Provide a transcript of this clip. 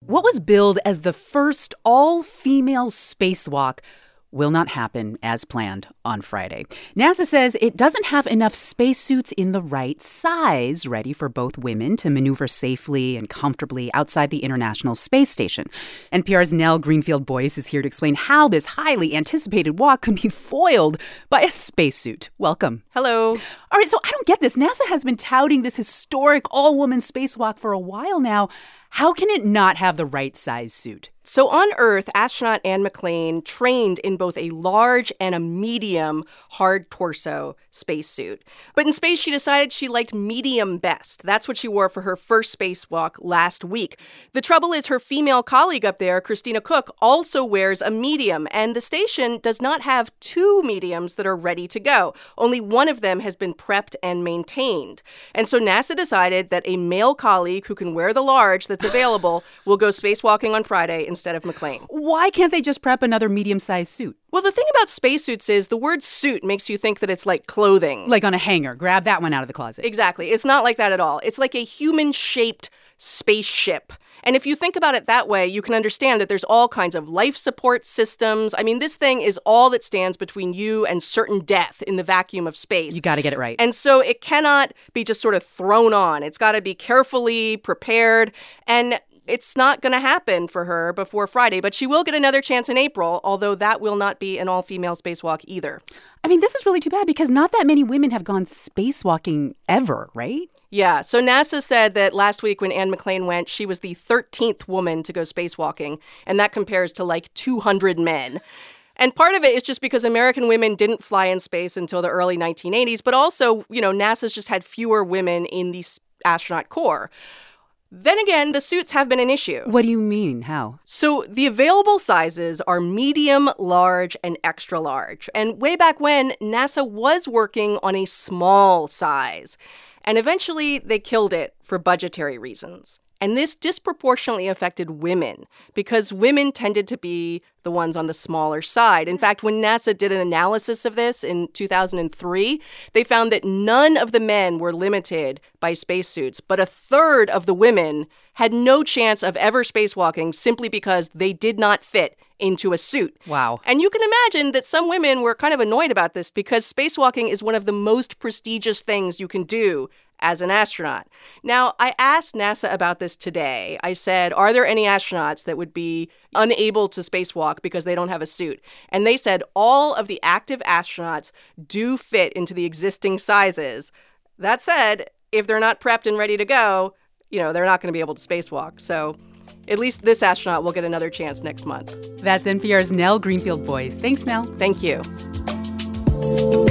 What was billed as the first all-female spacewalk will not happen as planned on Friday. NASA says it doesn't have enough spacesuits in the right size ready for both women to maneuver safely and comfortably outside the International Space Station. NPR's Nell Greenfield-Boyce is here to explain how this highly anticipated walk can be foiled by a spacesuit. Welcome. Hello. All right, so I don't get this. NASA has been touting this historic all-woman spacewalk for a while now. How can it not have the right size suit? So on Earth, astronaut Anne McClain trained in both a large and a medium hard torso spacesuit. But in space, she decided she liked medium best. That's what she wore for her first spacewalk last week. The trouble is her female colleague up there, Christina Koch, also wears a medium. And the station does not have two mediums that are ready to go. Only one of them has been prepped and maintained. And so NASA decided that a male colleague who can wear the large that's available will go spacewalking on Friday instead of McClain. Why can't they just prep another medium-sized suit? Well, the thing about spacesuits is the word suit makes you think that it's like clothing. Like on a hanger. Grab that one out of the closet. Exactly. It's not like that at all. It's like a human-shaped spaceship. And if you think about it that way, you can understand that there's all kinds of life support systems. I mean, this thing is all that stands between you and certain death in the vacuum of space. You got to get it right. And so it cannot be just sort of thrown on. It's got to be carefully prepared. And it's not going to happen for her before Friday, but she will get another chance in April, although that will not be an all-female spacewalk either. I mean, this is really too bad because not that many women have gone spacewalking ever, right? Yeah. So NASA said that last week when Anne McClain went, she was the 13th woman to go spacewalking, and that compares to like 200 men. And part of it is just because American women didn't fly in space until the early 1980s, but also, NASA's just had fewer women in the astronaut corps. Then again, the suits have been an issue. What do you mean? How? So the available sizes are medium, large, and extra large. And way back when, NASA was working on a small size. And eventually, they killed it for budgetary reasons. And this disproportionately affected women because women tended to be the ones on the smaller side. In fact, when NASA did an analysis of this in 2003, they found that none of the men were limited by spacesuits, but a third of the women had no chance of ever spacewalking simply because they did not fit into a suit. Wow. And you can imagine that some women were kind of annoyed about this because spacewalking is one of the most prestigious things you can do as an astronaut. Now, I asked NASA about this today. I said, are there any astronauts that would be unable to spacewalk because they don't have a suit? And they said all of the active astronauts do fit into the existing sizes. That said, if they're not prepped and ready to go, they're not going to be able to spacewalk. So at least this astronaut will get another chance next month. That's NPR's Nell Greenfield-Boyce. Thanks, Nell. Thank you.